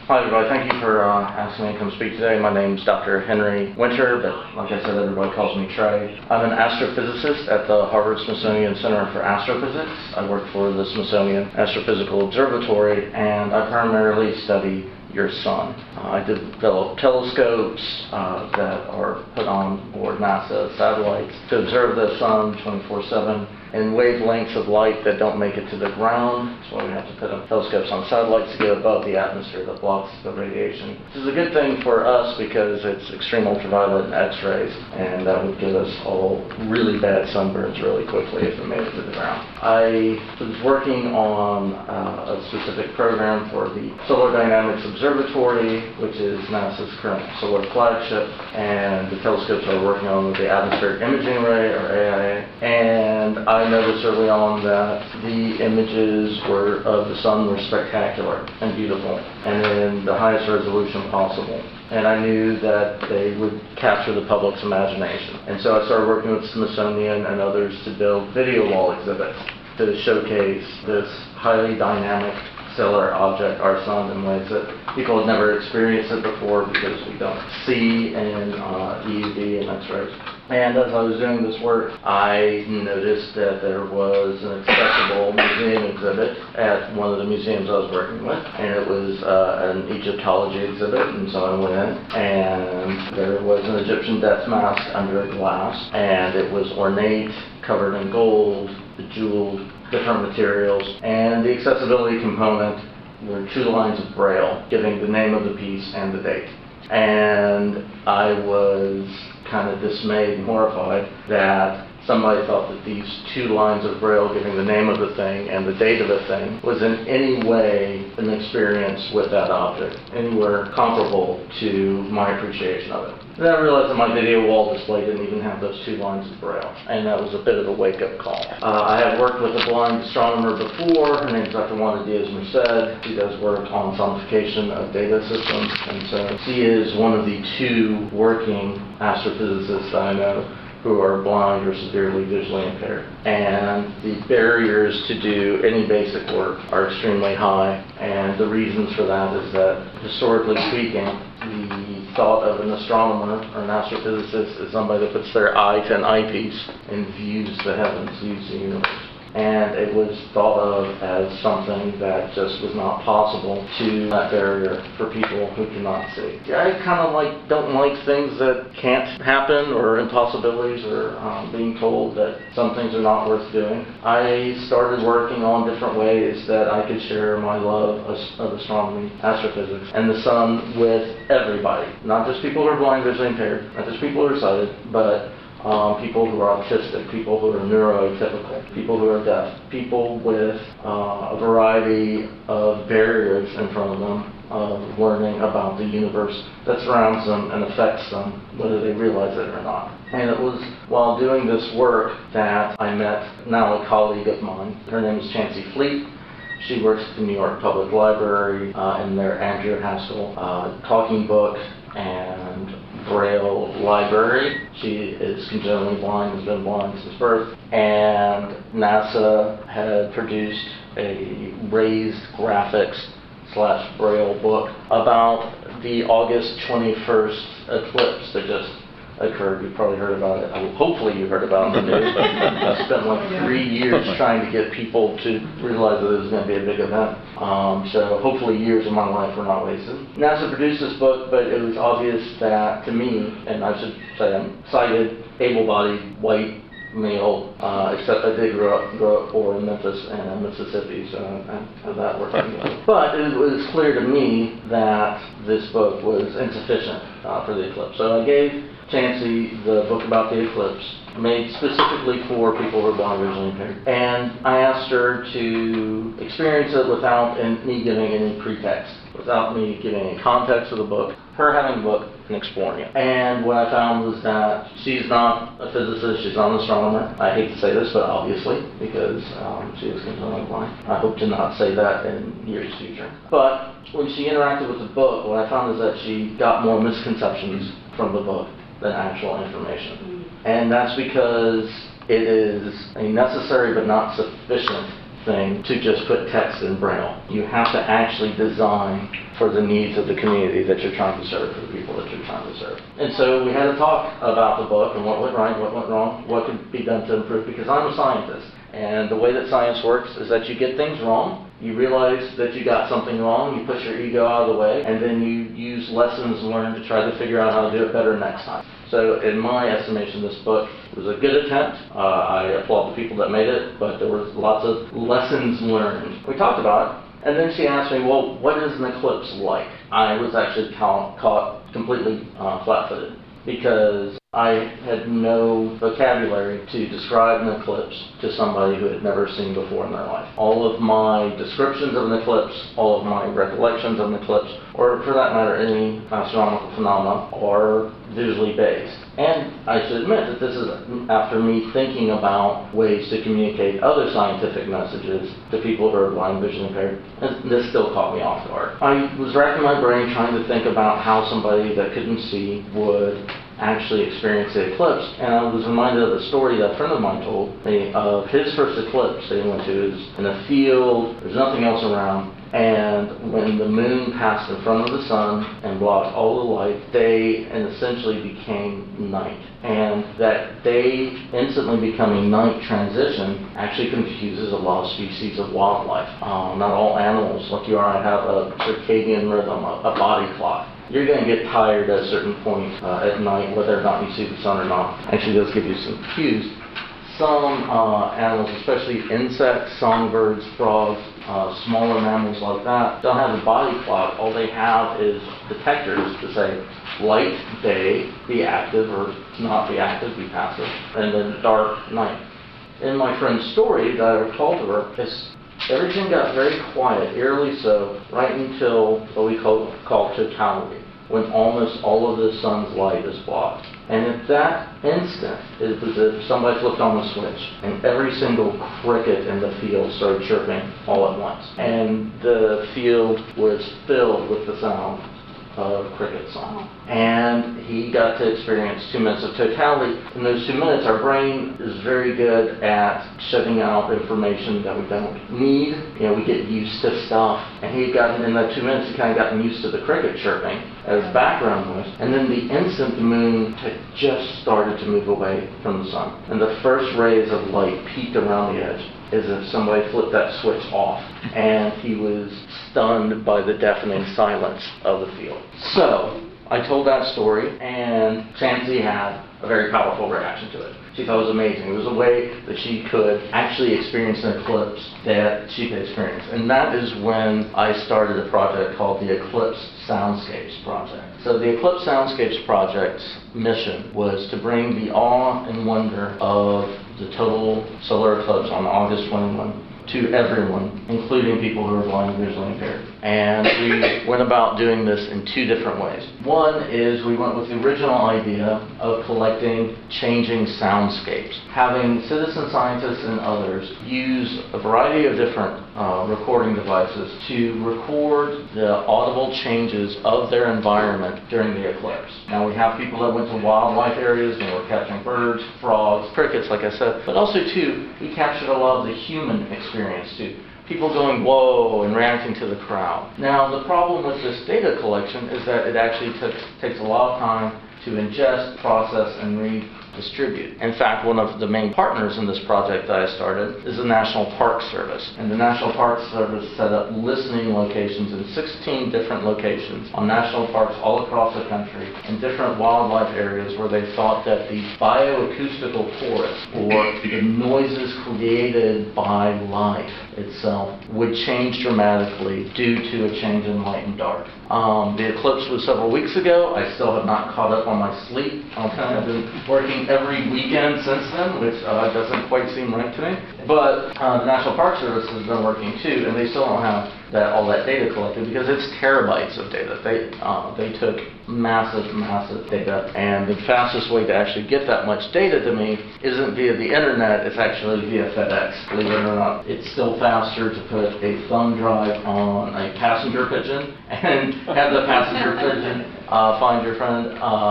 Hi everybody, thank you for asking me to come speak today. My name's Dr. Henry Winter, but like I said, everybody calls me Trey. I'm an astrophysicist at the Harvard-Smithsonian Center for Astrophysics. I work for the Smithsonian Astrophysical Observatory, and I primarily study your sun. I develop telescopes that are put on board NASA satellites to observe the sun 24/7 in wavelengths of light that don't make it to the ground. That's why we have to put telescopes on satellites to get above the atmosphere that blocks the radiation. This is a good thing for us because it's extreme ultraviolet and X-rays, and that would give us all really bad sunburns really quickly if it made it to the ground. I was working on a specific program for the Solar Dynamics Observatory, which is NASA's current solar flagship, and the telescopes I was working on was the Atmospheric Imaging Array, or AIA, and I noticed early on that the images of the sun were spectacular and beautiful, and in the highest resolution possible. And I knew that they would capture the public's imagination. And so I started working with Smithsonian and others to build video wall exhibits to showcase this highly dynamic stellar object, our sun, in ways that people had never experienced it before because we don't see in EUV and X-rays. And as I was doing this work, I noticed that there was an accessible museum exhibit at one of the museums I was working with, and it was an Egyptology exhibit, and so I went in, and there was an Egyptian death mask under a glass, and it was ornate, covered in gold, bejeweled, different materials, and the accessibility component were 2 lines of Braille giving the name of the piece and the date. And I was kind of dismayed and horrified that somebody thought that these 2 lines of Braille giving the name of the thing and the date of the thing was in any way an experience with that object, anywhere comparable to my appreciation of it. Then I realized that my video wall display didn't even have those 2 lines of Braille, and that was a bit of a wake-up call. I had worked with a blind astronomer before. Her name is Dr. Wanda Diaz-Merced. She does work on sonification of data systems, and so she is one of the 2 working astrophysicists that I know who are blind or severely visually impaired. And the barriers to do any basic work are extremely high, and the reasons for that is that, historically speaking, the thought of an astronomer or an astrophysicist is somebody that puts their eye to an eyepiece and views the heavens, views the universe. And it was thought of as something that just was not possible to that barrier for people who cannot see. I kind of don't like things that can't happen, or impossibilities, or being told that some things are not worth doing. I started working on different ways that I could share my love of astronomy, astrophysics, and the sun with everybody. Not just people who are blind, visually impaired, not just people who are sighted, but people who are autistic, people who are neurotypical, people who are deaf, people with a variety of barriers in front of them of learning about the universe that surrounds them and affects them, whether they realize it or not. And it was while doing this work that I met now a colleague of mine. Her name is Chancey Fleet. She works at the New York Public Library in their Andrew Haskell talking book and Braille library. She is congenitally blind, has been blind since birth, and NASA had produced a raised graphics / Braille book about the August 21st eclipse that just occurred. You've probably heard about it. Hopefully you heard about it in the news, but I spent 3 years trying to get people to realize that it was going to be a big event. So hopefully years of my life were not wasted. NASA produced this book, but it was obvious that to me, and I should say I'm sighted, able-bodied, white, male, except I did grow up poor in Memphis and Mississippi, so I have that working together. But it was clear to me that this book was insufficient for the eclipse. So I gave Chancey the book about the eclipse, made specifically for people who are blind, visually impaired. And I asked her to experience it without me giving any pretext, without me giving any context of the book, her having the book and exploring it. And what I found was that she's not a physicist, she's not an astronomer. I hate to say this, but obviously, because she is congenitally blind. I hope to not say that in years future. But when she interacted with the book, what I found is that she got more misconceptions from the book than actual information. And that's because it is a necessary but not sufficient thing to just put text in Braille. You have to actually design for the needs of the community that you're trying to serve, for the people that you're trying to serve. And so we had a talk about the book and what went right, what went wrong, what could be done to improve, because I'm a scientist. And the way that science works is that you get things wrong, you realize that you got something wrong, you push your ego out of the way, and then you use lessons learned to try to figure out how to do it better next time. So in my estimation, this book was a good attempt. I applaud the people that made it, but there was lots of lessons learned. We talked about it. And then she asked me, well, what is an eclipse like? I was actually caught completely flat-footed because I had no vocabulary to describe an eclipse to somebody who had never seen before in their life. All of my descriptions of an eclipse, all of my recollections of an eclipse, or for that matter any astronomical phenomena, are visually based. And I should admit that this is after me thinking about ways to communicate other scientific messages to people who are blind, visually impaired, and this still caught me off guard. I was racking my brain trying to think about how somebody that couldn't see would actually experienced the eclipse, and I was reminded of the story that a friend of mine told me of his first eclipse that he went to. It was in a field, there's nothing else around, and when the moon passed in front of the sun and blocked all the light, day and essentially became night. And that day instantly becoming night transition actually confuses a lot of species of wildlife. Not all animals, like you are, have a circadian rhythm, a body clock. You're going to get tired at a certain point at night, whether or not you see the sun or not. Actually, does give you some cues. Some animals, especially insects, songbirds, frogs, smaller mammals like that, don't have a body clock. All they have is detectors to say light, day, be active, or not be active, be passive, and then dark, night. In my friend's story that I recalled to her, everything got very quiet, eerily so, right until what we call totality, when almost all of the sun's light is blocked. And at that instant, it was as if somebody flipped on the switch, and every single cricket in the field started chirping all at once. And the field was filled with the sound of cricket song. And he got to experience 2 minutes of totality. In those 2 minutes, our brain is very good at shutting out information that we don't need. You know, we get used to stuff. And he had gotten, in that 2 minutes, he kind of gotten used to the cricket chirping as background noise. And then the instant the moon had just started to move away from the sun, and the first rays of light peeked around the edge, as if somebody flipped that switch off, and he was stunned by the deafening silence of the field. So, I told that story, and Chansey had a very powerful reaction to it. She thought it was amazing. It was a way that she could actually experience an eclipse that she could experience. And that is when I started a project called the Eclipse Soundscapes Project. So the Eclipse Soundscapes Project's mission was to bring the awe and wonder of the total solar eclipse on August 21 to everyone, including people who are blind and visually impaired. And we went about doing this in 2 different ways. One is we went with the original idea of collecting changing soundscapes, having citizen scientists and others use a variety of different recording devices to record the audible changes of their environment during the eclipse. Now we have people that went to wildlife areas and were capturing birds, frogs, crickets, like I said, but also too, we captured a lot of the human experience too. People going, whoa, and reacting to the crowd. Now, the problem with this data collection is that it actually takes a lot of time to ingest, process, and redistribute. In fact, one of the main partners in this project that I started is the National Park Service. And the National Park Service set up listening locations in 16 different locations on national parks all across the country in different wildlife areas where they thought that the bioacoustical chorus, or the noises created by life itself, would change dramatically due to a change in light and dark. The eclipse was several weeks ago. I still have not caught up on my sleep. I've been working every weekend since then, which doesn't quite seem right to me. But the National Park Service has been working too, and they still don't have all that data collected because it's terabytes of data. They took massive data, and the fastest way to actually get that much data to me isn't via the internet, it's actually via FedEx. Believe it or not, it's still faster to put a thumb drive on a passenger pigeon and have the passenger pigeon find your friend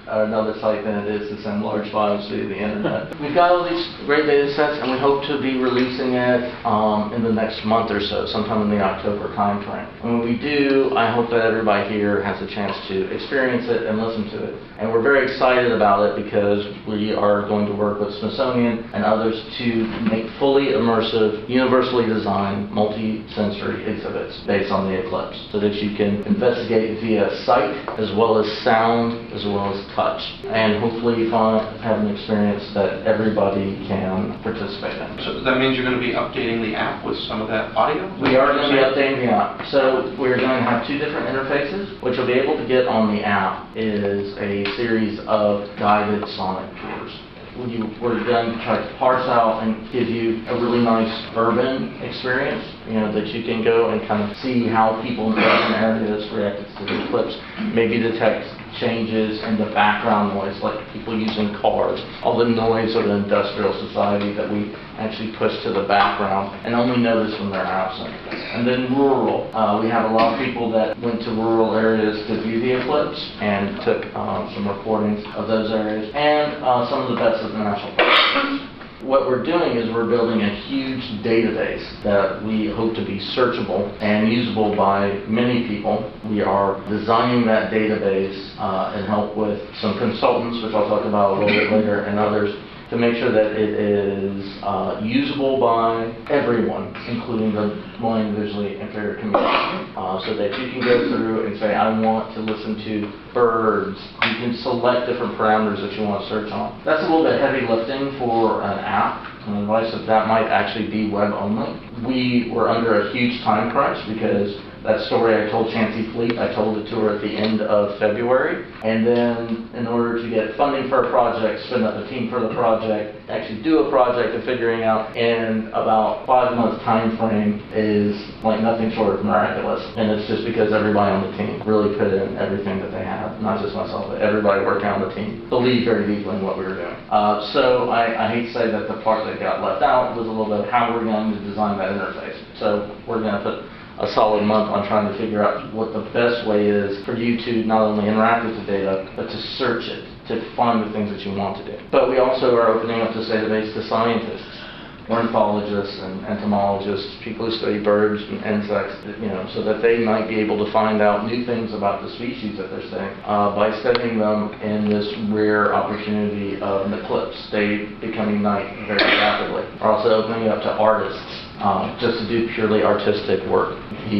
another site than it is to send large files to the internet. We've got all these great data sets, and we hope to be releasing it in the next month or so, sometime in the October timeframe. And when we do, I hope that everybody here has a chance to experience it and listen to it. And we're very excited about it because we are going to work with Smithsonian and others to make fully immersive, universally designed, multi-sensory exhibits based on the eclipse, so that you can investigate via sight as well as sound as well as touch, and hopefully have an experience that everybody can participate in. So that means you're going to be updating the app with some of that audio? We are going to be updating the app. So we're going to have two different interfaces. What you'll be able to get on the app is a series of guided sonic tours. We're going to try to parse out and give you a really nice urban experience, that you can go and kind of see how people in urban areas reacted to the eclipse, maybe detect changes in the background noise, like people using cars, all the noise of the industrial society that we actually push to the background and only notice when they're absent. And then rural. We have a lot of people that went to rural areas to view the eclipse and took some recordings of those areas, and some of the best of the national parks. What we're doing is we're building a huge database that we hope to be searchable and usable by many people. We are designing that database and help with some consultants, which I'll talk about a little bit later, and others, to make sure that it is usable by everyone, including the blind, visually impaired community, so that you can go through and say, I want to listen to birds. You can select different parameters that you want to search on. That's a little bit heavy lifting for an app. And advice that might actually be web only. We were under a huge time crunch because that story I told Chancey Fleet, I told it to her at the end of February. And then in order to get funding for a project, spin up a team for the project, actually do a project, and figuring out in about 5 months time frame is like nothing short of miraculous. And it's just because everybody on the team really put in everything that they have, not just myself, but everybody working on the team believed very deeply in what we were doing. So I hate to say that the part that got left out was a little bit of how we're going to design that interface. So we're going to put a solid month on trying to figure out what the best way is for you to not only interact with the data, but to search it, to find the things that you want to do. But we also are opening up this database to scientists, ornithologists and entomologists, people who study birds and insects, so that they might be able to find out new things about the species that they're studying by studying them in this rare opportunity of an eclipse, day becoming night very rapidly. We're also opening it up to artists, just to do purely artistic work.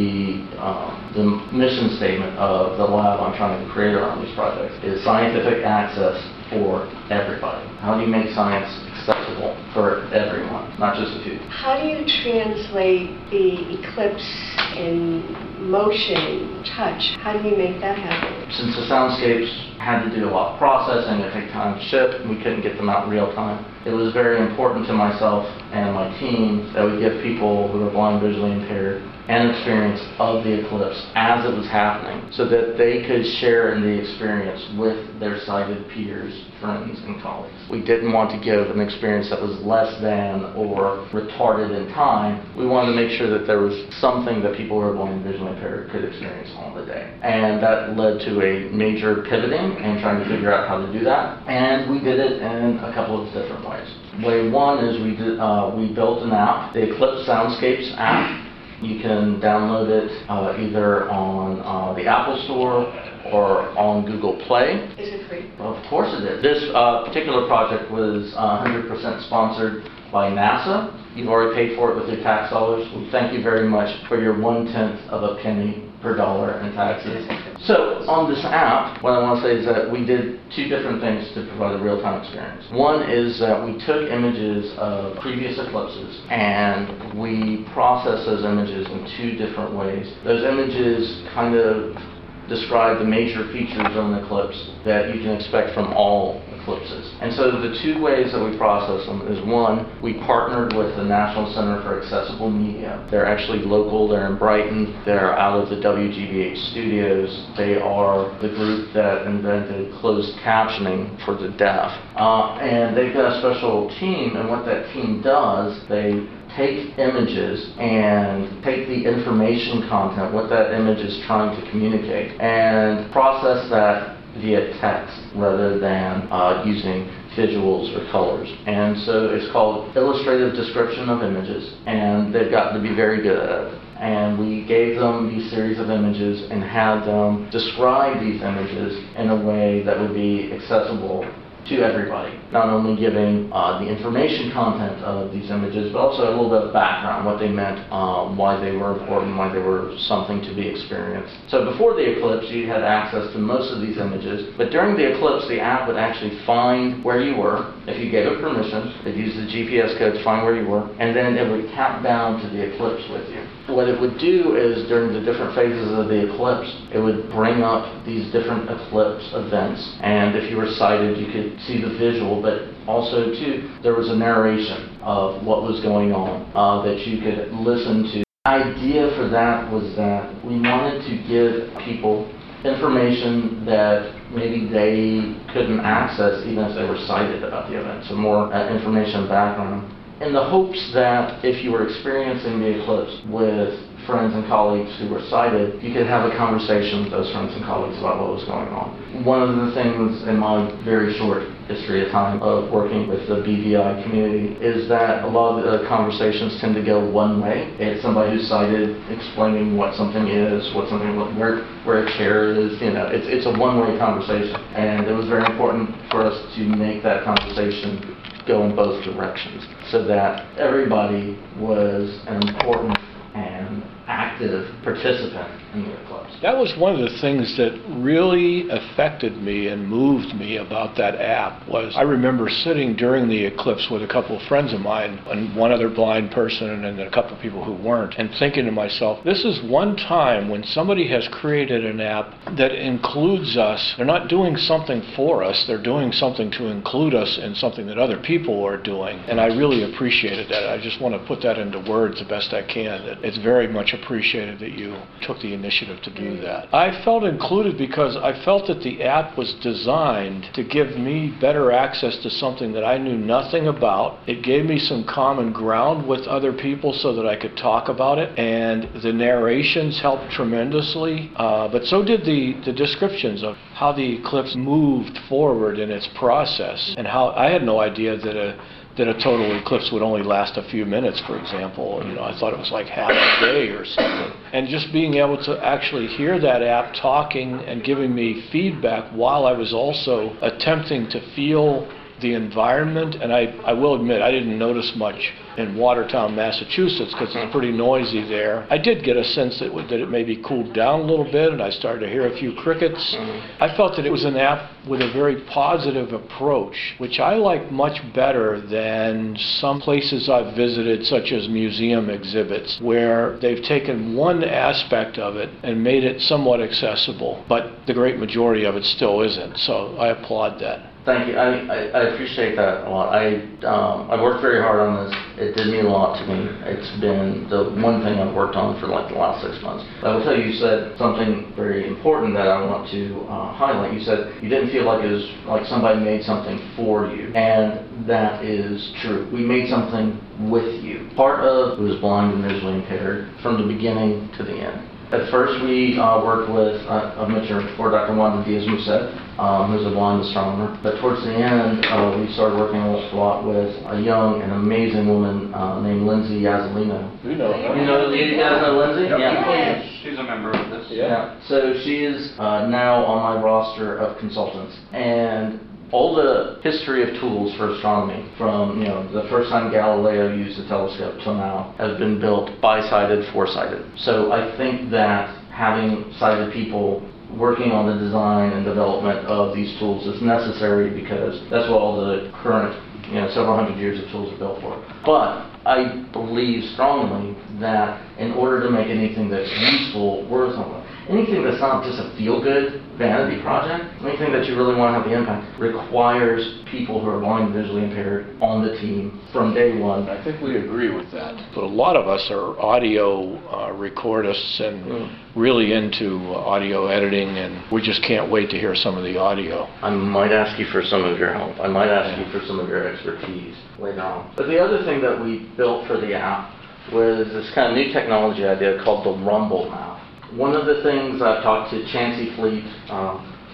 The mission statement of the lab I'm trying to create around these projects is scientific access for everybody. How do you make science accessible for everyone, not just a few? How do you translate the eclipse in motion, touch? How do you make that happen? Since the soundscapes had to do a lot of processing, it took time to ship, and we couldn't get them out in real time, it was very important to myself and my team that we give people who are blind, visually impaired, an experience of the eclipse as it was happening, so that they could share in the experience with their sighted peers, friends, and colleagues. We didn't want to give an experience that was less than or retarded in time. We wanted to make sure that there was something that people who are blind and visually impaired could experience on the day. And that led to a major pivoting and trying to figure out how to do that. And we did it in a couple of different ways. Way one is we built an app, the Eclipse Soundscapes app. You can download it either on the Apple Store or on Google Play. Is it free? Well, of course it is. This particular project was 100% sponsored by NASA. You've already paid for it with your tax dollars. We thank you very much for your 1/10 of a penny per dollar in taxes. So on this app, what I want to say is that we did two different things to provide a real-time experience. One is that we took images of previous eclipses and we processed those images in two different ways. Those images kind of describe the major features of an eclipse that you can expect from all eclipses. And so the two ways that we process them is, one, we partnered with the National Center for Accessible Media. They're actually local, they're in Brighton, they're out of the WGBH studios. They are the group that invented closed captioning for the deaf. And they've got a special team, and what that team does, they take images and take the information content, what that image is trying to communicate, and process that via text rather than using visuals or colors. And so it's called illustrative description of images, and they've gotten to be very good at it. And we gave them these series of images and had them describe these images in a way that would be accessible to everybody, not only giving the information content of these images, but also a little bit of background, what they meant, why they were important, why they were something to be experienced. So before the eclipse, you had access to most of these images, but during the eclipse, the app would actually find where you were. If you gave it permission, it'd use the GPS code to find where you were, and then it would count down to the eclipse with you. What it would do is, during the different phases of the eclipse, it would bring up these different eclipse events, and if you were sighted, you could see the visual, but also, too, there was a narration of what was going on that you could listen to. The idea for that was that we wanted to give people information that maybe they couldn't access even if they were cited about the event, so more information background, in the hopes that if you were experiencing the eclipse with friends and colleagues who were cited, you could have a conversation with those friends and colleagues about what was going on. One of the things in my very short history of time of working with the BVI community is that a lot of the conversations tend to go one way. It's somebody who's cited explaining what something is, where a chair is, it's a one-way conversation. And it was very important for us to make that conversation go in both directions so that everybody was an important and active participant in the eclipse. That was one of the things that really affected me and moved me about that app. Was I remember sitting during the eclipse with a couple of friends of mine and one other blind person and then a couple of people who weren't, and thinking to myself, this is one time when somebody has created an app that includes us. They're not doing something for us, they're doing something to include us in something that other people are doing, and I really appreciated that. I just want to put that into words the best I can. It's very much appreciated that you took the initiative to do that. I felt included because I felt that the app was designed to give me better access to something that I knew nothing about. It gave me some common ground with other people so that I could talk about it, and the narrations helped tremendously, but so did the descriptions of how the eclipse moved forward in its process, and how I had no idea that a total eclipse would only last a few minutes, for example. I thought it was like half a day or something. And just being able to actually hear that app talking and giving me feedback while I was also attempting to feel the environment. And I will admit, I didn't notice much in Watertown, Massachusetts, because it's pretty noisy there. I did get a sense that it maybe cooled down a little bit, and I started to hear a few crickets. I felt that it was an app with a very positive approach, which I like much better than some places I've visited, such as museum exhibits, where they've taken one aspect of it and made it somewhat accessible, but the great majority of it still isn't. So I applaud that. Thank you. I appreciate that a lot. I worked very hard on this. It did mean a lot to me. It's been the one thing I've worked on for like the last 6 months. But I will tell you, you said something very important that I want to highlight. You said you didn't feel like it was like somebody made something for you. And that is true. We made something with you. Part of who was blind and visually impaired from the beginning to the end. At first, we worked with a mentor for Dr. Wanda Diaz-Muset, who's a blind astronomer. But towards the end, we started working a lot with a young and amazing woman named Lindsay Yazzolino. You know her. You guys know Lindsay? Yep. Yeah. She's a member of this. Yeah. So she is now on my roster of consultants. And all the history of tools for astronomy, from the first time Galileo used a telescope till now, has been built by sighted, for sighted. So I think that having sighted people working on the design and development of these tools is necessary, because that's what all the current several hundred years of tools are built for. But I believe strongly that in order to make anything that's useful, worthwhile, anything that's not just a feel-good vanity project, anything that you really want to have the impact, requires people who are blind and visually impaired on the team from day one. I think we agree with that. But a lot of us are audio recordists and really into audio editing, and we just can't wait to hear some of the audio. I might ask you for some of your help. I might ask you for some of your expertise later on. But the other thing that we built for the app was this kind of new technology idea called the Rumble Map. One of the things I've talked to Chancey Fleet,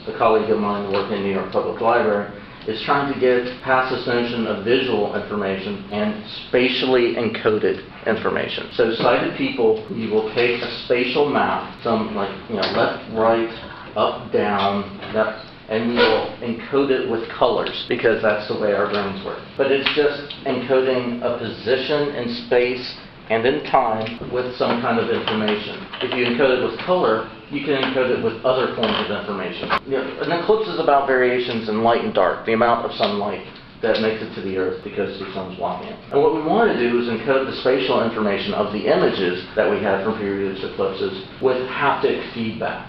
a colleague of mine working in New York Public Library, is trying to get past this notion of visual information and spatially encoded information. So sighted people, you will take a spatial map, some like, left, right, up, down, left, and we will encode it with colors because that's the way our brains work. But it's just encoding a position in space and in time with some kind of information. If you encode it with color, you can encode it with other forms of information. An eclipse is about variations in light and dark, the amount of sunlight that makes it to the Earth because the sun's blocking it. And what we want to do is encode the spatial information of the images that we have from previous eclipses with haptic feedback.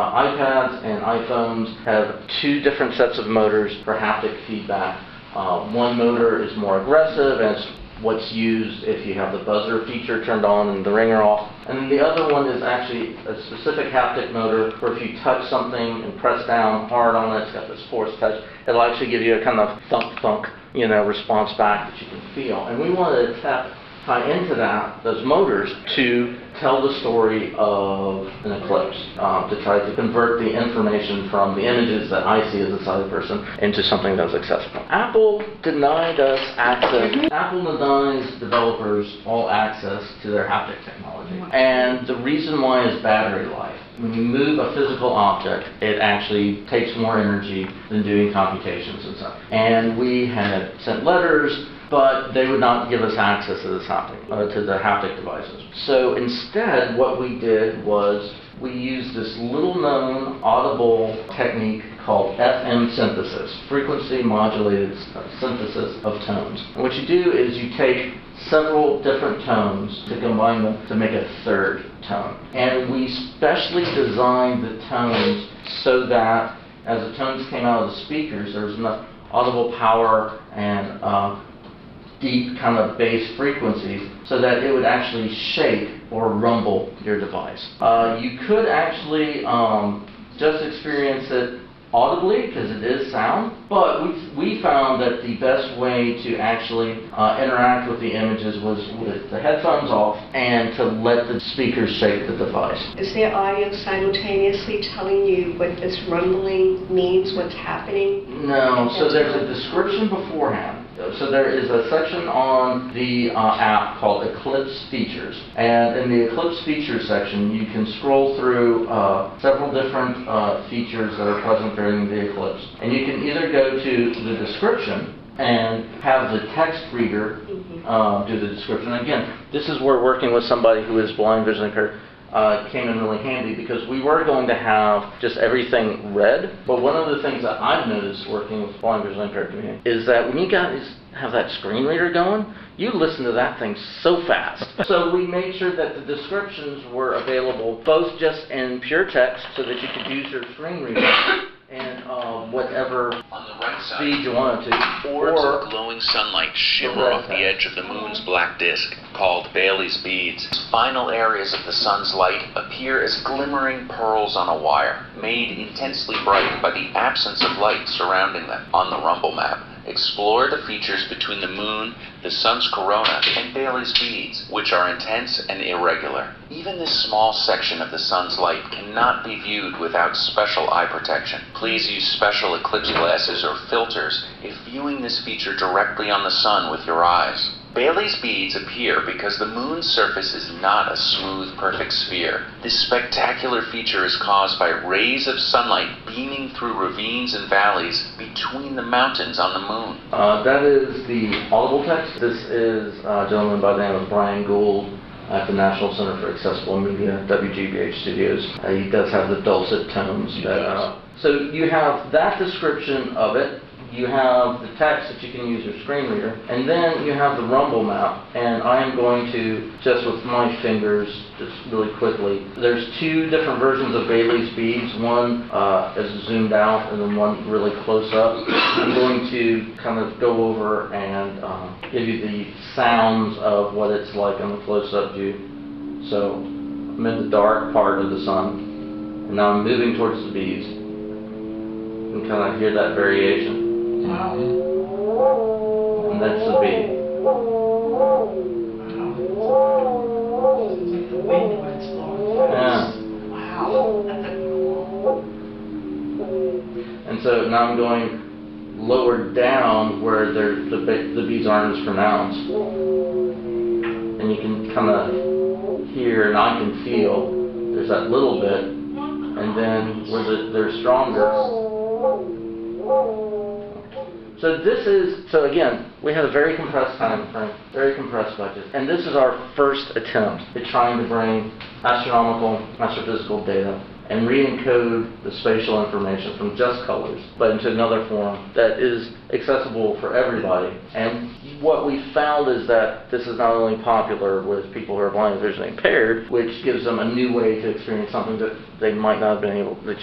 iPads and iPhones have two different sets of motors for haptic feedback. One motor is more aggressive, and it's what's used if you have the buzzer feature turned on and the ringer off. And then the other one is actually a specific haptic motor for if you touch something and press down hard on it, it's got this force touch, it'll actually give you a kind of thunk, response back that you can feel. And we wanted to tie into those motors to tell the story of an eclipse, to try to convert the information from the images that I see as a sighted person into something that's accessible. Apple denied us access. Apple denies developers all access to their haptic technology. And the reason why is battery life. When you move a physical object, it actually takes more energy than doing computations and stuff. And we had sent letters, but they would not give us access to this to the haptic devices. So instead, what we did was we used this little-known audible technique called FM synthesis, frequency modulated synthesis of tones. And what you do is you take several different tones to combine them to make a third tone. And we specially designed the tones so that as the tones came out of the speakers, there was enough audible power and deep kind of bass frequencies so that it would actually shake or rumble your device. You could actually just experience it audibly because it is sound, but we found that the best way to actually interact with the images was with the headphones off and to let the speakers shake the device. Is there audio simultaneously telling you what this rumbling means, what's happening? No, so there's a description beforehand. So there is a section on the app called Eclipse Features. And in the Eclipse Features section, you can scroll through several different features that are present during the eclipse. And you can either go to the description and have the text reader do the description. Again, this is where working with somebody who is blind, visually impaired came in really handy because we were going to have just everything read, but one of the things that I've noticed working with blind, visually impaired community is that when you guys have that screen reader going, you listen to that thing so fast. So we made sure that the descriptions were available both just in pure text so that you could use your screen reader and whatever on the right side, speed you wanted to, orbs of glowing sunlight shimmer off the edge of the moon's black disk, called Bailey's beads. Final areas of the sun's light appear as glimmering pearls on a wire, made intensely bright by the absence of light surrounding them. On the Rumble map, explore the features between the moon, the sun's corona, and Bailey's beads, which are intense and irregular. Even this small section of the sun's light cannot be viewed without special eye protection. Please use special eclipse glasses or filters if viewing this feature directly on the sun with your eyes. Bailey's beads appear because the moon's surface is not a smooth, perfect sphere. This spectacular feature is caused by rays of sunlight beaming through ravines and valleys between the mountains on the moon. That is the audible text. This is a gentleman by the name of Brian Gould at the National Center for Accessible Media, WGBH Studios. He does have the dulcet tones. So you have that description of it. You have the text that you can use your screen reader, and then you have the Rumble map, and I am going to, just with my fingers, just really quickly, there's two different versions of Bailey's beads, one is zoomed out and then one really close up. I'm going to kind of go over and give you the sounds of what it's like on the close-up view. So I'm in the dark part of the sun, and now I'm moving towards the beads. You can kind of hear that variation. And that's the beat. It's like the wind when it's blowing. Yeah. Wow. That's a cool. And so now I'm going lower down where the beads aren't as pronounced. And you can kind of hear, and I can feel, there's that little bit, and then where they're stronger. So again, we had a very compressed time frame, very compressed budget, and this is our first attempt at trying to bring astronomical, astrophysical data and re-encode the spatial information from just colors, but into another form that is accessible for everybody. And what we found is that this is not only popular with people who are blind and visually impaired, which gives them a new way to experience something that you might not have been able to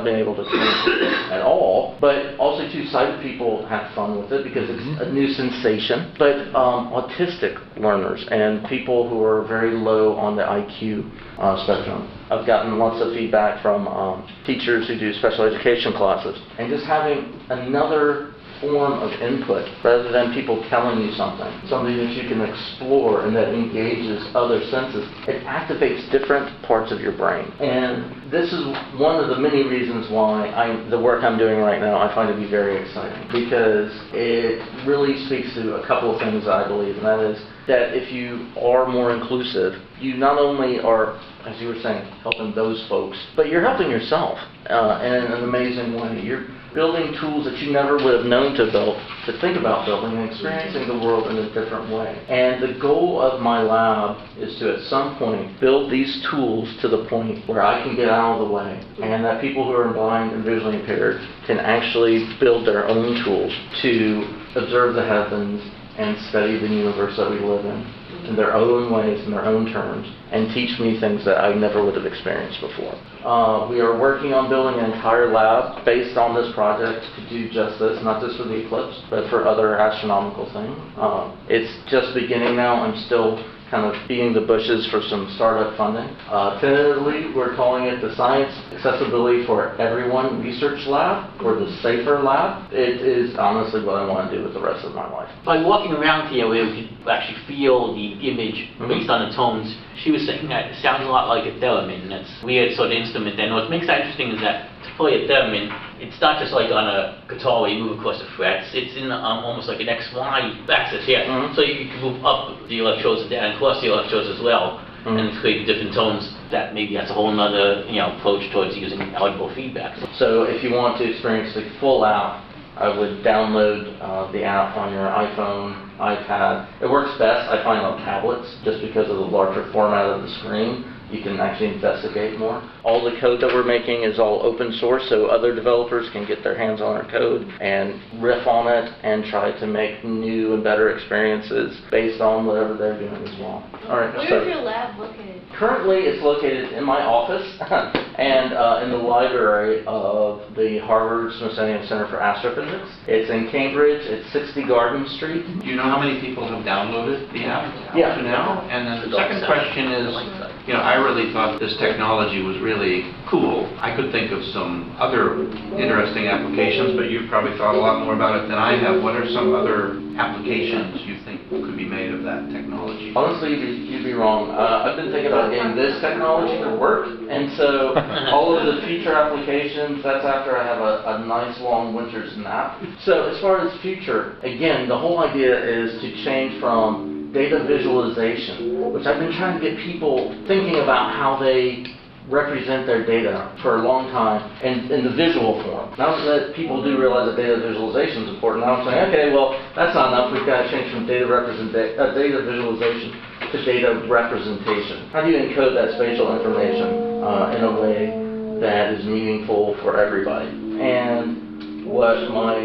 experience at all, but also too sighted people have fun with it because it's a new sensation. But autistic learners and people who are very low on the IQ spectrum. I've gotten lots of feedback from teachers who do special education classes, and just having another form of input rather than people telling you something that you can explore and that engages other senses. It activates different parts of your brain. And this is one of the many reasons why the work I'm doing right now I find to be very exciting, because it really speaks to a couple of things I believe, and that is that if you are more inclusive, you not only are, as you were saying, helping those folks, but you're helping yourself in an amazing way. You're building tools that you never would have known to build, to think about building, and experiencing the world in a different way. And the goal of my lab is to, at some point, build these tools to the point where I can get out of the way, and that people who are blind and visually impaired can actually build their own tools to observe the heavens and study the universe that we live in their own ways, in their own terms, and teach me things that I never would have experienced before. We are working on building an entire lab based on this project to do just this, not just for the eclipse, but for other astronomical things. It's just beginning now. I'm still kind of beating the bushes for some startup funding. Tentatively, we're calling it the Science Accessibility for Everyone Research Lab, or the SAFER Lab. It is honestly what I want to do with the rest of my life. By walking around here, we could actually feel the image based on the tones. She was saying that it sounds a lot like a theremin. That's a weird sort of instrument. And what makes that interesting is that to play a theremin, it's not just like on a guitar where you move across the frets. It's in almost like an XY axis here. So you can move up the electrodes and down, and across the electrodes as well, and create different tones. That's a whole nother approach towards using audible feedback. So if you want to experience the full app, I would download the app on your iPhone, iPad. It works best, I find, on tablets, just because of the larger format of the screen. You can actually investigate more. All the code that we're making is all open source, so other developers can get their hands on our code and riff on it and try to make new and better experiences based on whatever they're doing as well. All right. Where is your lab located? Currently, it's located in my office and in the library of the Harvard-Smithsonian Center for Astrophysics. It's in Cambridge. It's 60 Garden Street. Do you know how many people have downloaded the app Yeah. to now? And then the second question is, I really thought this technology was really cool. I could think of some other interesting applications, but you've probably thought a lot more about it than I have. What are some other applications you think could be made of that technology? Honestly, you'd be wrong. I've been thinking about getting this technology to work, and so all of the future applications, that's after I have a nice long winter's nap. So as far as future, again, the whole idea is to change from data visualization, which I've been trying to get people thinking about how they represent their data for a long time in the visual form. Now that people do realize that data visualization is important, now I'm saying, okay, well, that's not enough. We've got to change from data visualization to data representation. How do you encode that spatial information in a way that is meaningful for everybody? And what my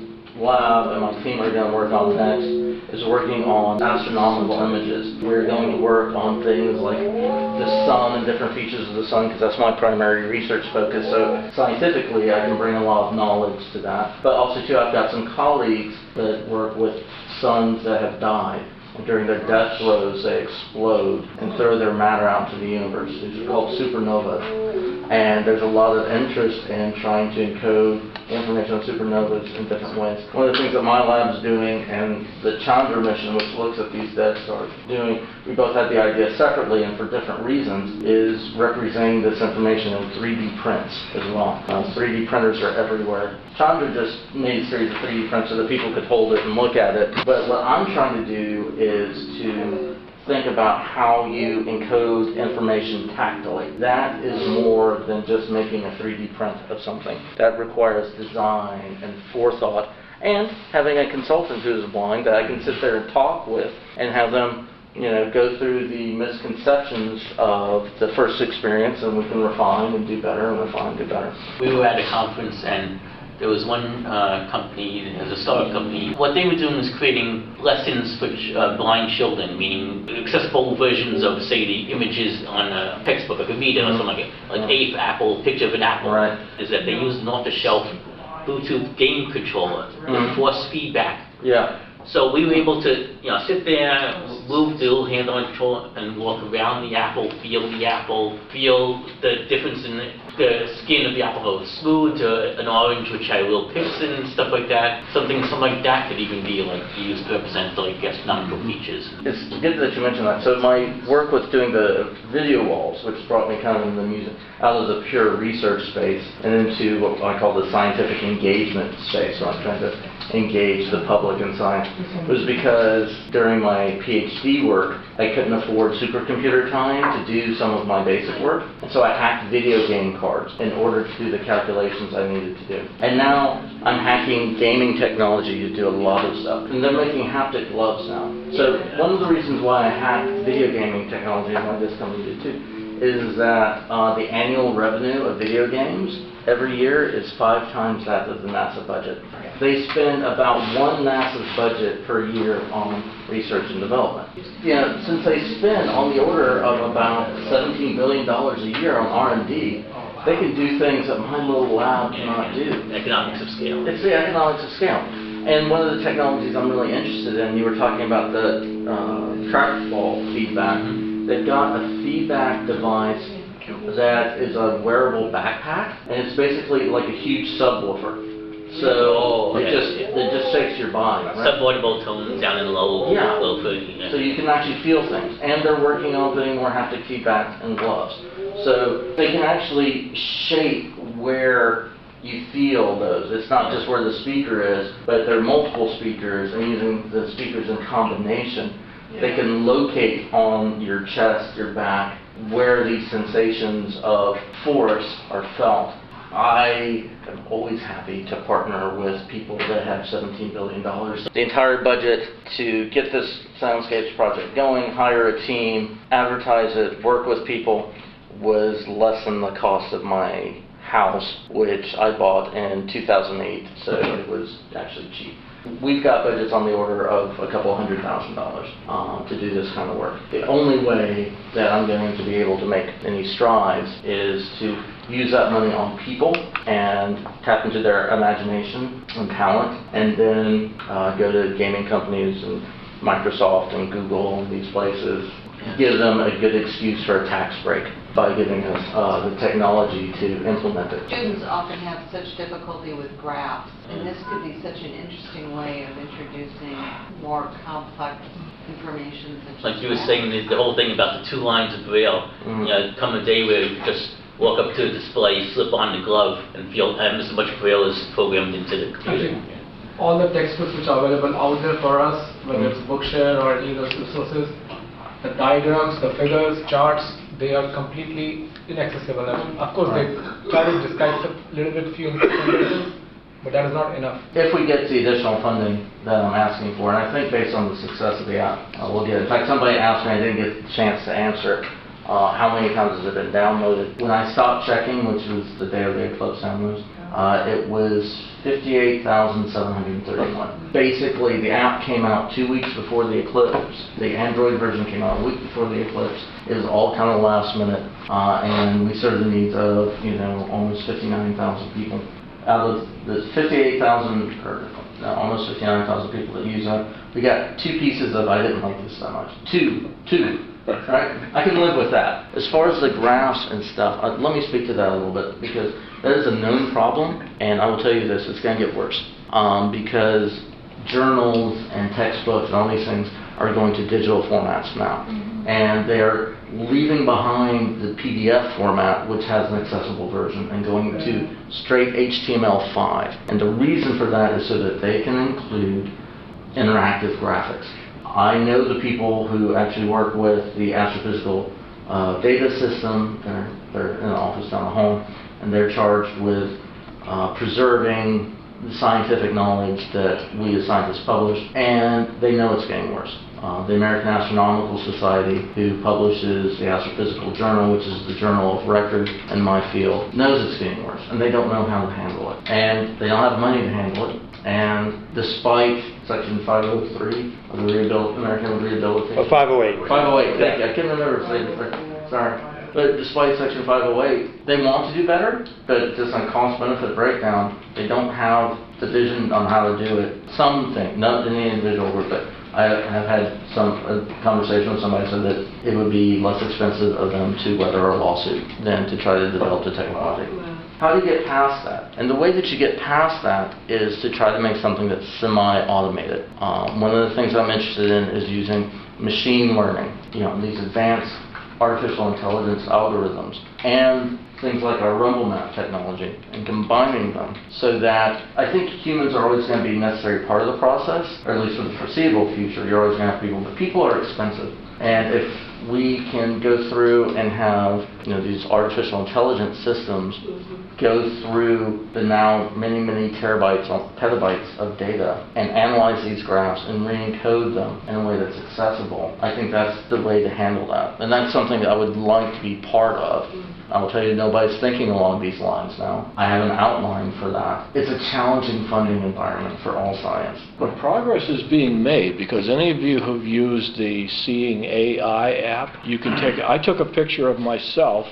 lab and my team are going to work on next is working on astronomical images. We're going to work on things like the sun and different features of the sun, because that's my primary research focus. So scientifically, I can bring a lot of knowledge to that. But also, too, I've got some colleagues that work with suns that have died. And during their death throes, they explode and throw their matter out into the universe. These are called supernovas. And there's a lot of interest in trying to encode information on supernovas in different ways. One of the things that my lab's doing and the Chandra mission, which looks at these dead stars, doing, we both had the idea separately and for different reasons, is representing this information in 3D prints as well. 3D printers are everywhere. Chandra just made a series of 3D prints so that people could hold it and look at it. But what I'm trying to do is to think about how you encode information tactily. That is more than just making a 3D print of something. That requires design and forethought and having a consultant who is blind that I can sit there and talk with and have them, go through the misconceptions of the first experience, and we can refine and do better and refine and do better. We were at a conference and there was one company, it was a startup company. What they were doing was creating lessons for blind children, meaning accessible versions of, say, the images on a textbook, like a reader or something like A for apple, picture of an apple. Right. Is that they used an off-the-shelf Bluetooth game controller with force feedback. Yeah. So we were able to, sit there, move the little hand-on controller and walk around the apple, feel the difference in the skin of the apple goes smooth to an orange which had little pips and stuff like that. Something like that could even be used to represent gastronomical features. It's good that you mentioned that. So my work with doing the video walls, which brought me kind of into the music, out of the pure research space and into what I call the scientific engagement space. So I'm trying to engage the public in science, was because during my PhD work, I couldn't afford supercomputer time to do some of my basic work. And so I hacked video game cards in order to do the calculations I needed to do. And now I'm hacking gaming technology to do a lot of stuff. And they're making haptic gloves now. So one of the reasons why I hacked video gaming technology, and why this company did too, is that the annual revenue of video games every year is 5 times that of the NASA budget. They spend about one NASA's budget per year on research and development. Since they spend on the order of about $17 billion a year on R&D, they can do things that my little lab cannot do. Economics of scale. It's the economics of scale. And one of the technologies I'm really interested in, you were talking about the trackball feedback. They've got a feedback device that is a wearable backpack, and it's basically like a huge subwoofer. So it just shakes your body. Right? Subaudible tones down in low, low 30. Yeah. So you can actually feel things. And they're working on putting more haptic feedback in gloves. So they can actually shape where you feel those. It's not just where the speaker is, but there are multiple speakers, and using the speakers in combination, they can locate on your chest, your back, where these sensations of force are felt. I am always happy to partner with people that have $17 billion. The entire budget to get this Soundscapes project going, hire a team, advertise it, work with people, was less than the cost of my house, which I bought in 2008, so it was actually cheap. We've got budgets on the order of a couple $100,000 to do this kind of work. The only way that I'm going to be able to make any strides is to use that money on people and tap into their imagination and talent, and then go to gaming companies and Microsoft and Google and these places, give them a good excuse for a tax break by giving us the technology to implement it. Students often have such difficulty with graphs, and this could be such an interesting way of introducing more complex information. Like you were saying, the whole thing about the 2 lines of Braille. Come a day where you just walk up to the display, slip on the glove, and feel as much Braille is programmed into the computer. All the textbooks which are available out there for us, whether it's Bookshare or any of those resources, the diagrams, the figures, charts, they are completely inaccessible. Of course, they try to describe a little bit few information, but that is not enough. If we get the additional funding that I'm asking for, and I think based on the success of the app, we'll get it. In fact, somebody asked me, I didn't get a chance to answer it, how many times has it been downloaded. When I stopped checking, which was the day of the Eclipse downloads, it was 58,731. Basically, the app came out 2 weeks before the Eclipse. The Android version came out a week before the Eclipse. It was all kind of last minute, and we served the needs of, almost 59,000 people. Out of the 58,000, or almost 59,000 people that use it, we got 2 pieces of, I didn't like this that much, two Right? I can live with that. As far as the graphs and stuff, let me speak to that a little bit because that is a known problem, and I will tell you this, it's going to get worse. Because journals and textbooks and all these things are going to digital formats now. And they are leaving behind the PDF format, which has an accessible version, and going to straight HTML5. And the reason for that is so that they can include interactive graphics. I know the people who actually work with the astrophysical data system. They're in an office down the hall, and they're charged with preserving the scientific knowledge that we as scientists publish, and they know it's getting worse. The American Astronomical Society, who publishes the Astrophysical Journal, which is the journal of record in my field, knows it's getting worse, and they don't know how to handle it. And they don't have money to handle it. And despite Section 503 of the American Rehabilitation... 508. 508, thank you. I couldn't remember if they... Sorry. But despite Section 508, they want to do better, but just on cost-benefit breakdown, they don't have the vision on how to do it. Something, not any individual group, but I have had a conversation with somebody who said that it would be less expensive of them to weather a lawsuit than to try to develop the technology. How do you get past that? And the way that you get past that is to try to make something that's semi-automated. One of the things I'm interested in is using machine learning, these advanced artificial intelligence algorithms, and things like our Rumble Map technology, and combining them so that I think humans are always going to be a necessary part of the process, or at least for the foreseeable future. You're always going to have people, but people are expensive. And if we can go through and have these artificial intelligence systems go through the now many terabytes or petabytes of data and analyze these graphs and re-encode them in a way that's accessible, I think that's the way to handle that. And that's something that I would like to be part of. I will tell you, nobody's thinking along these lines now. I have an outline for that. It's a challenging funding environment for all science. But progress is being made because any of you who've used the Seeing AI app, you can take, I took a picture of myself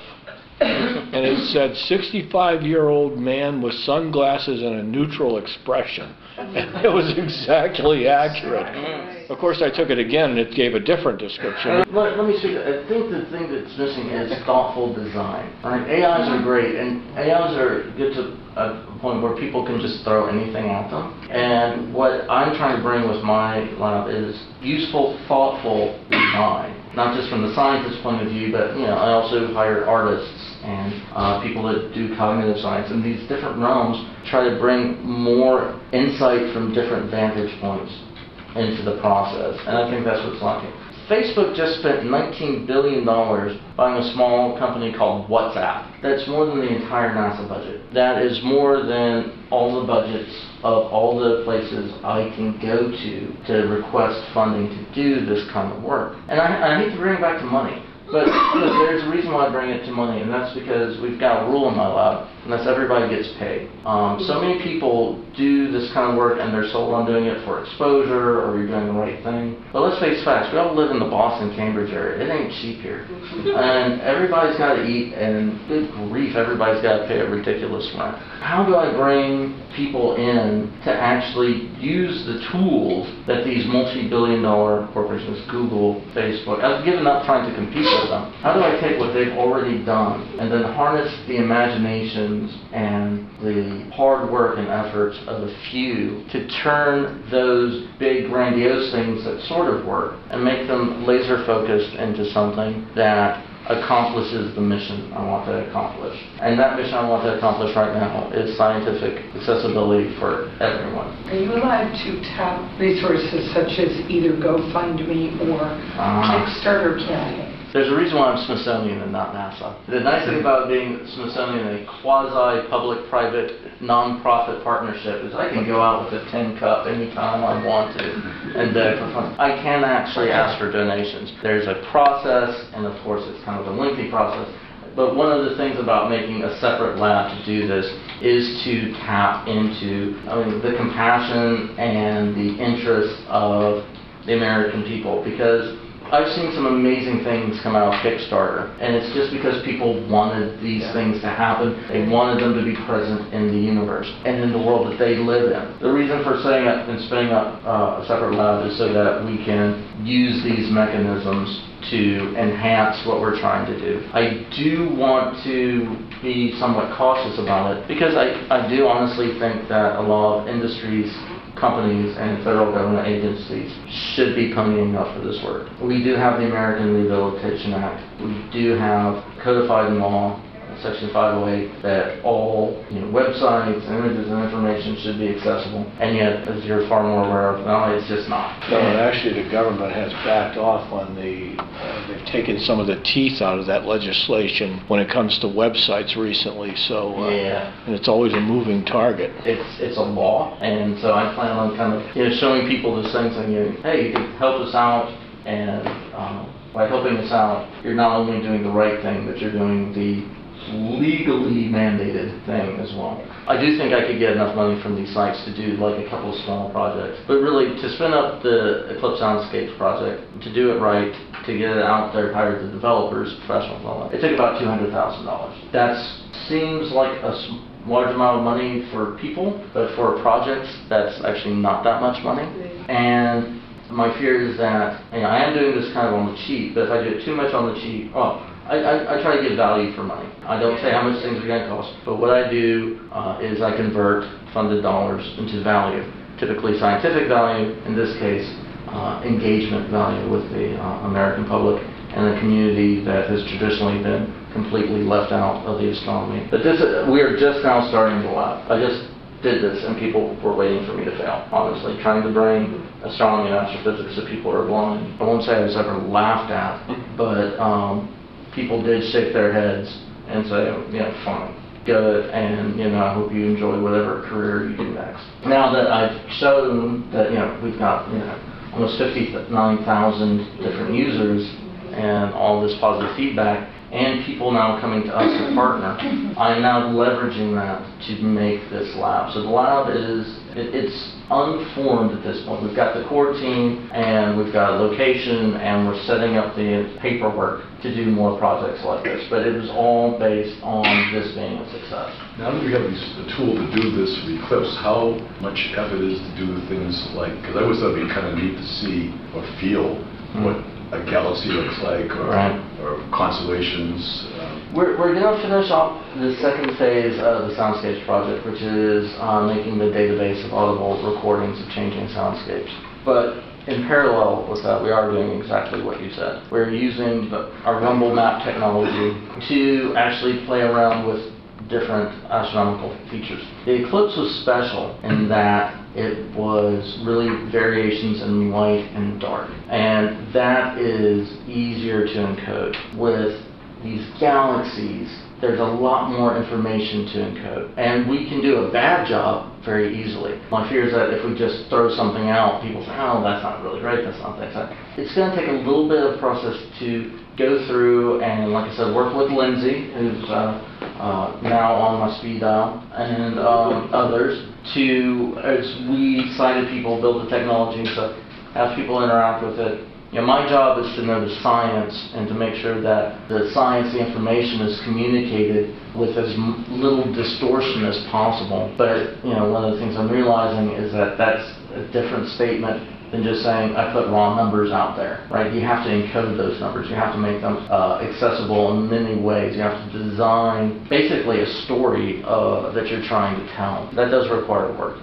and it said 65-year-old man with sunglasses and a neutral expression. And it was exactly accurate. Of course, I took it again and it gave a different description. Let me see. I think the thing that's missing is thoughtful design. Right? AIs are great, and AIs are good to a point where people can just throw anything at them. And what I'm trying to bring with my lab is useful, thoughtful design. Not just from the scientist's point of view, but I also hire artists and people that do cognitive science, and these different realms try to bring more insight from different vantage points into the process, and I think that's what's lacking. Facebook just spent $19 billion buying a small company called WhatsApp. That's more than the entire NASA budget. That is more than all the budgets of all the places I can go to request funding to do this kind of work. And I hate to bring it back to money, but there's a reason why I bring it to money, and that's because we've got a rule in my lab, and that's everybody gets paid. So many people do this kind of work and they're sold on doing it for exposure or you're doing the right thing. But let's face facts, we all live in the Boston, Cambridge area. It ain't cheap here. And everybody's got to eat, and good grief, everybody's got to pay a ridiculous rent. How do I bring people in to actually use the tools that these multi-billion-dollar corporations, Google, Facebook, I've given up trying to compete with them. How do I take what they've already done and then harness the imaginations and the hard work and efforts of a few to turn those big grandiose things that sort of work and make them laser focused into something that accomplishes the mission I want to accomplish. And that mission I want to accomplish right now is scientific accessibility for everyone. Are you allowed to tap resources such as either GoFundMe or Kickstarter campaign? There's a reason why I'm Smithsonian and not NASA. The nice thing about being Smithsonian, a quasi-public-private non-profit partnership, is I can go out with a tin cup anytime I want to and beg for funds. I can actually ask for donations. There's a process, and of course it's kind of a lengthy process, but one of the things about making a separate lab to do this is to tap into the compassion and the interests of the American people, because I've seen some amazing things come out of Kickstarter, and it's just because people wanted these things to happen. They wanted them to be present in the universe and in the world that they live in. The reason for setting up and spinning up a separate lab is so that we can use these mechanisms to enhance what we're trying to do. I do want to be somewhat cautious about it because I do honestly think that a lot of industries, companies, and federal government agencies should be ponying up for this work. We do have the American Rehabilitation Act. We do have codified in law, Section 508, that all websites, images, and information should be accessible. And yet, as you're far more aware of, no, it's just not. No, and actually the government has backed off on they've taken some of the teeth out of that legislation when it comes to websites recently, so, and it's always a moving target. It's a law, and so I plan on kind of showing people this thing saying, hey, you can help us out, and by helping us out, you're not only doing the right thing, but you're doing the legally mandated thing as well. I do think I could get enough money from these sites to do like a couple of small projects, but really to spin up the Eclipse Soundscapes project, to do it right, to get it out there, hire the developers, professionals, and all that, it took about $200,000. That seems like a large amount of money for people, but for projects, that's actually not that much money. And my fear is that I am doing this kind of on the cheap, but if I do it too much on the cheap, I try to get value for money. I don't say how much things are going to cost, but what I do is I convert funded dollars into value, typically scientific value, in this case engagement value with the American public and the community that has traditionally been completely left out of the astronomy. But we are just now starting the lab. I just did this and people were waiting for me to fail, honestly, trying to bring astronomy and astrophysics to people who are blind. I won't say I was ever laughed at, but people did shake their heads and say, fine, good, and I hope you enjoy whatever career you do next. Now that I've shown that we've got almost 59,000 different users and all this positive feedback, and people now coming to us to partner, I'm now leveraging that to make this lab. So the lab it's unformed at this point. We've got the core team, and we've got a location, and we're setting up the paperwork to do more projects like this. But it was all based on this being a success. Now that we have the tool to do this for the Eclipse, how much effort is to do things like, because I always thought it'd be kind of neat to see or feel what a galaxy looks like, or constellations. We're going to finish off the second phase of the Soundscapes project, which is making the database of audible recordings of changing soundscapes. But in parallel with that, we are doing exactly what you said. We're using our Rumble map technology to actually play around with different astronomical features. The eclipse was special in that it was really variations in light and dark, and that is easier to encode. With these galaxies, there's a lot more information to encode, and we can do a bad job very easily. My fear is that if we just throw something out, people say, oh, that's not really great, that's not that exciting. It's going to take a little bit of process to go through and, like I said, work with Lindsay, who's now on my speed dial, and others, to, as we sighted people, build the technology, so have people interact with it. My job is to know the science and to make sure that the science, the information is communicated with as little distortion as possible. But, one of the things I'm realizing is that that's a different statement than just saying, I put raw numbers out there, right? You have to encode those numbers. You have to make them accessible in many ways. You have to design basically a story that you're trying to tell. That does require work.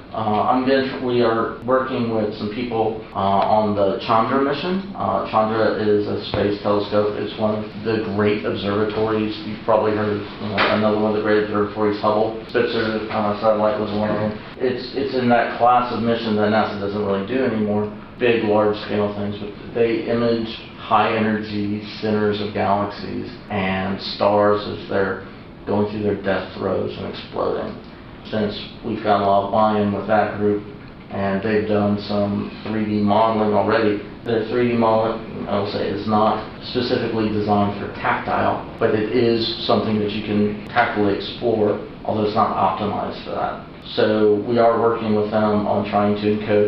We are working with some people on the Chandra mission. Chandra is a space telescope. It's one of the great observatories. You've probably heard of another one of the great observatories, Hubble. Spitzer satellite was one of them. It's in that class of mission that NASA doesn't really do anymore. Big, large-scale things, but they image high-energy centers of galaxies and stars as they're going through their death throes and exploding. Since we've got a lot of buy-in with that group, and they've done some 3D modeling already, their 3D modeling, I will say, is not specifically designed for tactile, but it is something that you can tactily explore, although it's not optimized for that. So we are working with them on trying to encode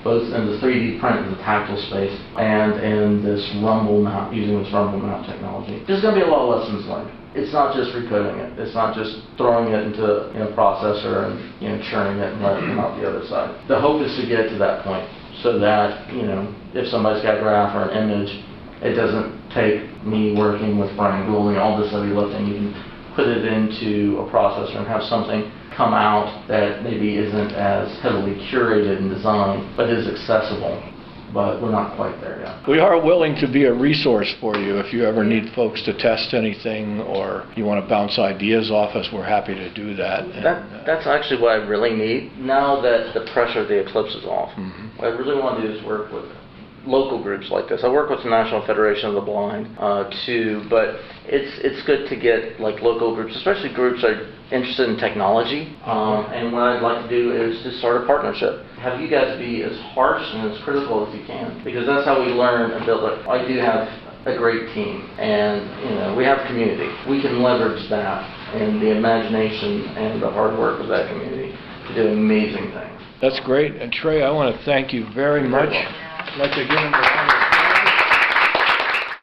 both in the 3D print in the tactile space and in this rumble mount, using this rumble mount technology. There's going to be a lot of lessons learned. It's not just recoding it. It's not just throwing it into a processor and churning it and letting it come out the other side. The hope is to get to that point so that if somebody's got a graph or an image, it doesn't take me working with Brian Gould and all this heavy lifting. You can put it into a processor and have something come out that maybe isn't as heavily curated and designed, but is accessible. But we're not quite there yet. We are willing to be a resource for you. If you ever need folks to test anything or you want to bounce ideas off us, we're happy to do that. That's actually what I really need. Now that the pressure of the eclipse is off, what I really want to do is work with local groups like this. I work with the National Federation of the Blind too, but it's good to get like local groups, especially groups that are interested in technology. And what I'd like to do is to start a partnership. Have you guys be as harsh and as critical as you can, because that's how we learn and build it. I do have a great team, and we have community. We can leverage that and the imagination and the hard work of that community to do amazing things. That's great. And Trey, I want to thank you very much. I'd like to give him a